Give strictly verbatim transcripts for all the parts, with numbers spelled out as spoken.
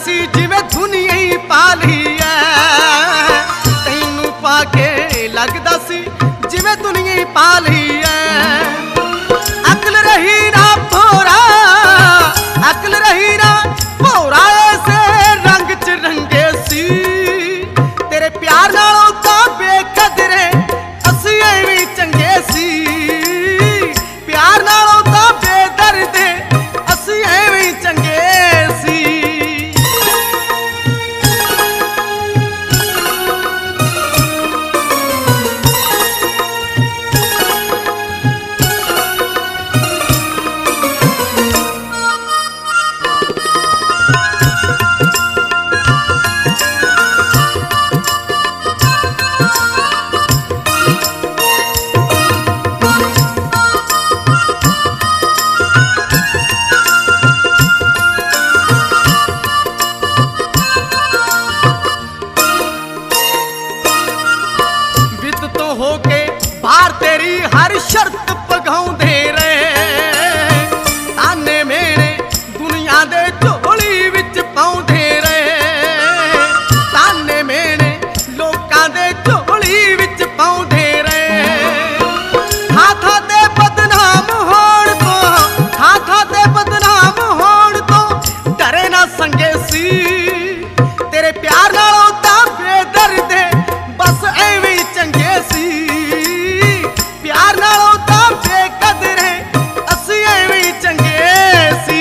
सी जिवें दुनिया ही पाली है। तैनू पाके लगदा सी जिवें दुनिया ही पाली है। अकल रही ना भोरा, अकल रही ना भोरा, ऐसे रंग च रंगे सी। तेरे प्यार नालों तां बेकदरे असी एवें चंगे सी। प्यार नालों तां बेदर्दे असी एवें चंगे सी। होके बाहर तेरी हर शर्त पगाउंदे रहे। ताने मेरे दुनिया दे झोली विच पाउंदे रहे। ताने मेरे लोकां दे झोली विच पाउंदे रहे। थां थां ते बदनाम होण तो, थां थां ते बदनाम होण तो डरे ना संगे सी। तेरे प्यार नालों तां बेदर्दे बस एवें चंगे सी। प्यार नालों तां बेकदरे असी एवें चंगे सी।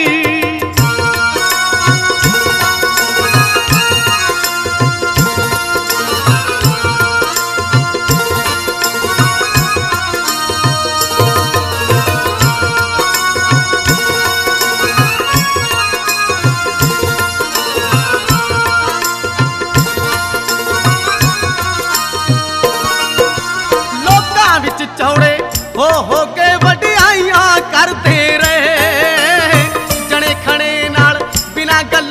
चौड़े हो हो के वडियाइयां करते रहे। जने खने नाल बिना गल